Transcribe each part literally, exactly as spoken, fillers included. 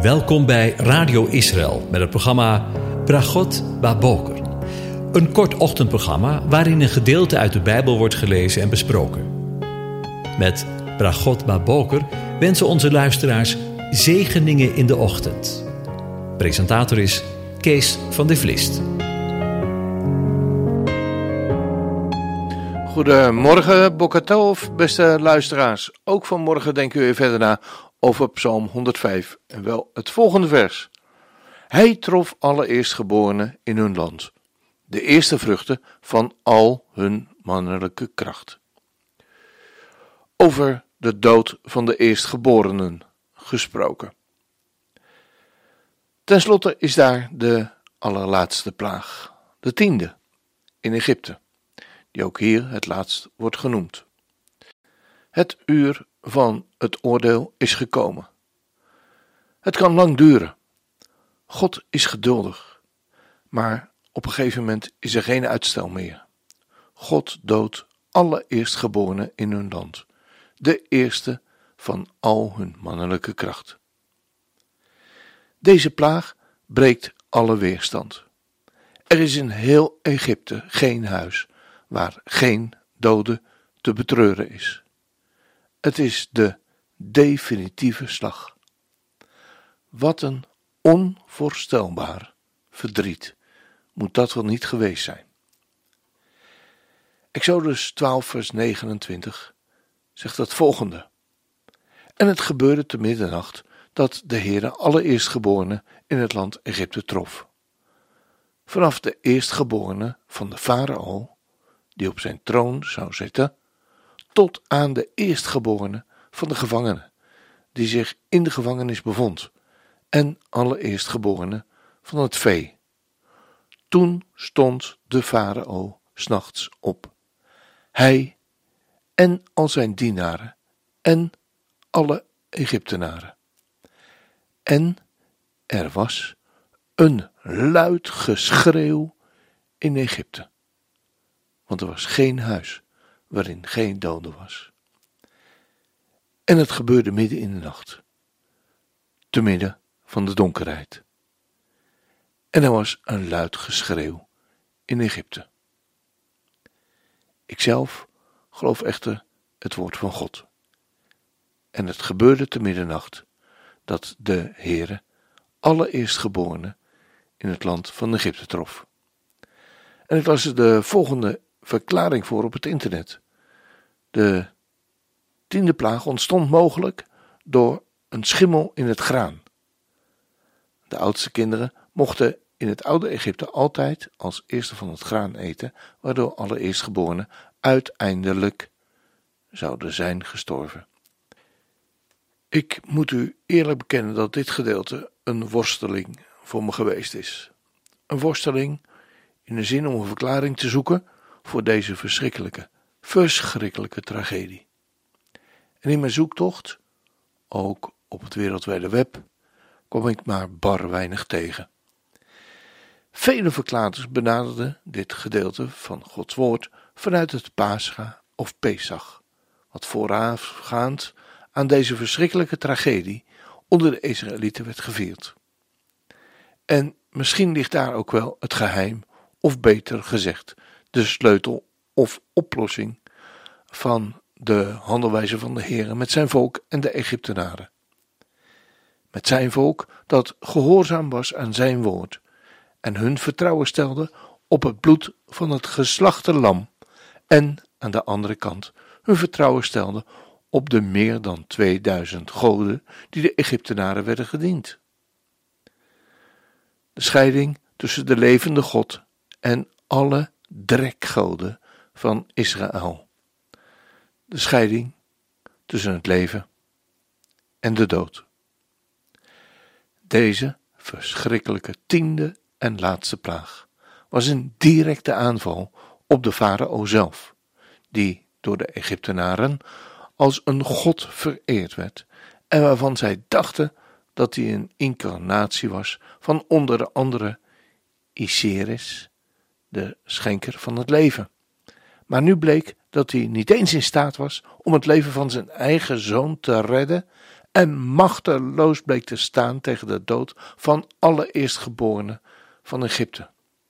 Welkom bij Radio Israël met het programma Bragot Baboker. Een kort ochtendprogramma waarin een gedeelte uit de Bijbel wordt gelezen en besproken. Met Bragot Baboker wensen onze luisteraars zegeningen in de ochtend. Presentator is Kees van der Vlist. Goedemorgen, Boker Tov, beste luisteraars. Ook vanmorgen denken we weer verder na over Psalm honderdvijf en wel het volgende vers. Hij trof alle eerstgeborenen in hun land, de eerste vruchten van al hun mannelijke kracht. Over de dood van de eerstgeborenen gesproken. Ten slotte is daar de allerlaatste plaag, de tiende, in Egypte, die ook hier het laatst wordt genoemd. Het uur van het oordeel is gekomen. Het kan lang duren. God is geduldig, maar op een gegeven moment is er geen uitstel meer. God doodt alle eerstgeborenen in hun land, de eerste van al hun mannelijke kracht. Deze plaag breekt alle weerstand. Er is in heel Egypte geen huis waar geen dode te betreuren is. Het is de definitieve slag. Wat een onvoorstelbaar verdriet moet dat wel niet geweest zijn. Exodus twaalf vers negenentwintig zegt het volgende. En het gebeurde te middernacht dat de Heere alle eerstgeborenen in het land Egypte trof. Vanaf de eerstgeborene van de farao, die op zijn troon zou zitten, tot aan de eerstgeborene van de gevangene, die zich in de gevangenis bevond, en alle eerstgeborenen van het vee. Toen stond de farao 's nachts op, hij en al zijn dienaren en alle Egyptenaren. En er was een luid geschreeuw in Egypte, want er was geen huis waarin geen dode was. En het gebeurde midden in de nacht, te midden van de donkerheid. En er was een luid geschreeuw in Egypte. Ikzelf geloof echter het woord van God. En het gebeurde te middernacht dat de Heere alle eerstgeborenen in het land van Egypte trof. En ik las er de volgende verklaring voor op het internet. De tiende plaag ontstond mogelijk door een schimmel in het graan. De oudste kinderen mochten in het oude Egypte altijd als eerste van het graan eten, waardoor alle eerstgeborenen uiteindelijk zouden zijn gestorven. Ik moet u eerlijk bekennen dat dit gedeelte een worsteling voor me geweest is. Een worsteling in de zin om een verklaring te zoeken voor deze verschrikkelijke, verschrikkelijke tragedie. En in mijn zoektocht, ook op het wereldwijde web, kwam ik maar bar weinig tegen. Vele verklaarders benaderden dit gedeelte van Gods woord vanuit het Pascha of Pesach, wat voorafgaand aan deze verschrikkelijke tragedie onder de Israëlieten werd gevierd. En misschien ligt daar ook wel het geheim, of beter gezegd, de sleutel of oplossing van de handelwijze van de Heere met zijn volk en de Egyptenaren. Met zijn volk dat gehoorzaam was aan zijn woord en hun vertrouwen stelde op het bloed van het geslachte lam en aan de andere kant hun vertrouwen stelde op de meer dan tweeduizend goden die de Egyptenaren werden gediend. De scheiding tussen de levende God en alle drekgoden van Israël. De scheiding tussen het leven en de dood. Deze verschrikkelijke tiende en laatste plaag was een directe aanval op de farao zelf, die door de Egyptenaren als een god vereerd werd en waarvan zij dachten dat hij een incarnatie was van onder andere Osiris, de schenker van het leven. Maar nu bleek dat hij niet eens in staat was om het leven van zijn eigen zoon te redden en machteloos bleek te staan tegen de dood van alle eerstgeborenen van Egypte.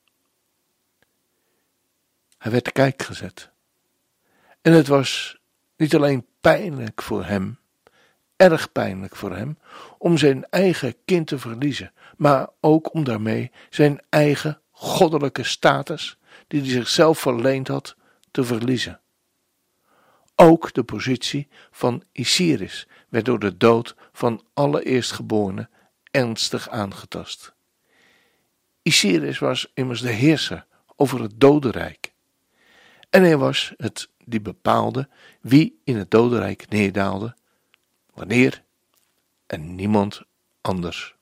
Hij werd te kijk gezet. En het was niet alleen pijnlijk voor hem, erg pijnlijk voor hem, om zijn eigen kind te verliezen, maar ook om daarmee zijn eigen goddelijke status, die hij zichzelf verleend had, te verliezen. Ook de positie van Osiris werd door de dood van alle eerstgeborenen ernstig aangetast. Osiris was immers de heerser over het dodenrijk. En hij was het die bepaalde wie in het dodenrijk neerdaalde, wanneer en niemand anders.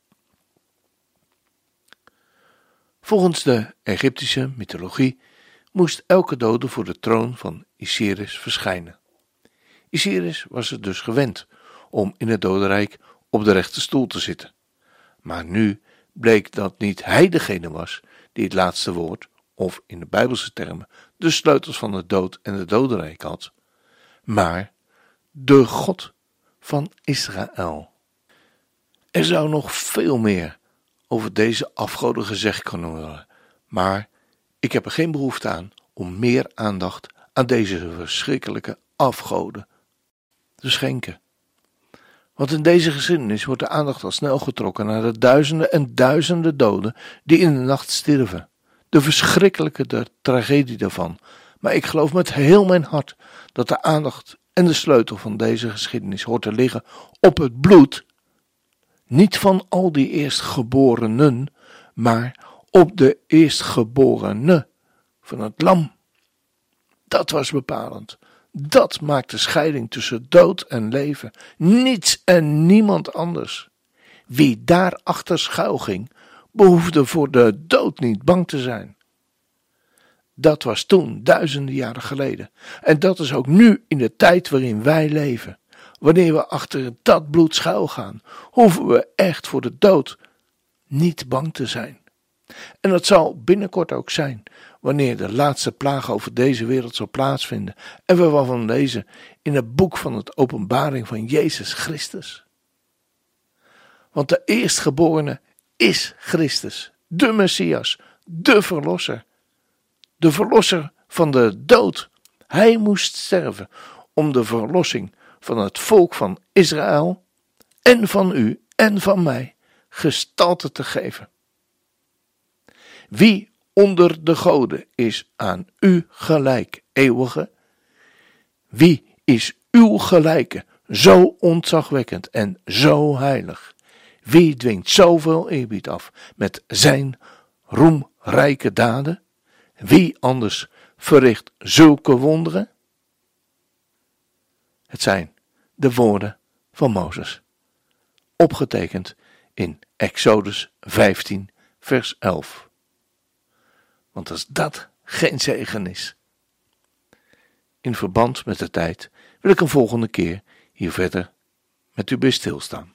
Volgens de Egyptische mythologie moest elke dode voor de troon van Osiris verschijnen. Osiris was het dus gewend om in het dodenrijk op de rechte stoel te zitten. Maar nu bleek dat niet hij degene was die het laatste woord, of in de Bijbelse termen de sleutels van de dood en het dodenrijk had, maar de God van Israël. Er zou nog veel meer over deze afgoden gezegd kunnen worden, maar ik heb er geen behoefte aan om meer aandacht aan deze verschrikkelijke afgoden te schenken. Want in deze geschiedenis wordt de aandacht al snel getrokken naar de duizenden en duizenden doden die in de nacht stierven. De verschrikkelijke de tragedie daarvan. Maar ik geloof met heel mijn hart dat de aandacht en de sleutel van deze geschiedenis hoort te liggen op het bloed, niet van al die eerstgeborenen, maar op de eerstgeborene van het lam. Dat was bepalend. Dat maakt de scheiding tussen dood en leven. Niets en niemand anders. Wie daarachter schuil ging, behoefde voor de dood niet bang te zijn. Dat was toen, duizenden jaren geleden. En dat is ook nu in de tijd waarin wij leven. Wanneer we achter dat bloed schuil gaan, hoeven we echt voor de dood niet bang te zijn. En dat zal binnenkort ook zijn, wanneer de laatste plaag over deze wereld zal plaatsvinden en we waarvan lezen in het boek van het Openbaring van Jezus Christus. Want de eerstgeborene is Christus, de Messias, de Verlosser, de Verlosser van de dood. Hij moest sterven om de verlossing van het volk van Israël en van u en van mij gestalte te geven. Wie onder de goden is aan u gelijk, eeuwige? Wie is uw gelijke, zo ontzagwekkend en zo heilig? Wie dwingt zoveel eerbied af met zijn roemrijke daden? Wie anders verricht zulke wonderen? Het zijn de woorden van Mozes, opgetekend in Exodus vijftien, vers elf. Want als dat geen zegen is. In verband met de tijd wil ik een volgende keer hier verder met u bij stilstaan.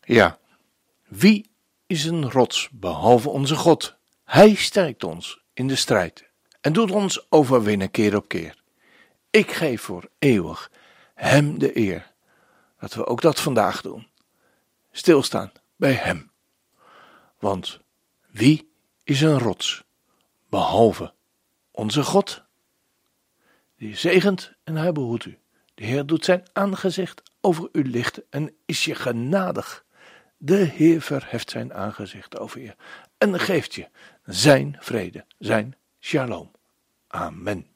Ja, wie is een rots behalve onze God? Hij sterkt ons in de strijd en doet ons overwinnen keer op keer. Ik geef voor eeuwig hem de eer. Laten we ook dat vandaag doen. Stilstaan bij hem. Want wie is een rots behalve onze God? Die zegent en hij behoedt u. De Heer doet zijn aangezicht over u lichten en is je genadig. De Heer verheft zijn aangezicht over je en geeft je zijn vrede, zijn shalom. Amen.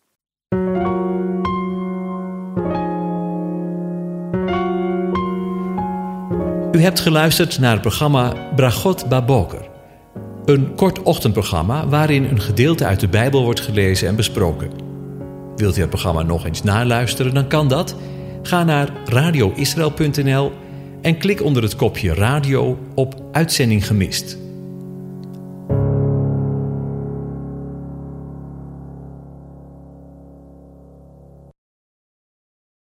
U hebt geluisterd naar het programma Bragot Baboker. Een kort ochtendprogramma waarin een gedeelte uit de Bijbel wordt gelezen en besproken. Wilt u het programma nog eens naluisteren, dan kan dat. Ga naar radio israël punt n l en klik onder het kopje radio op Uitzending gemist.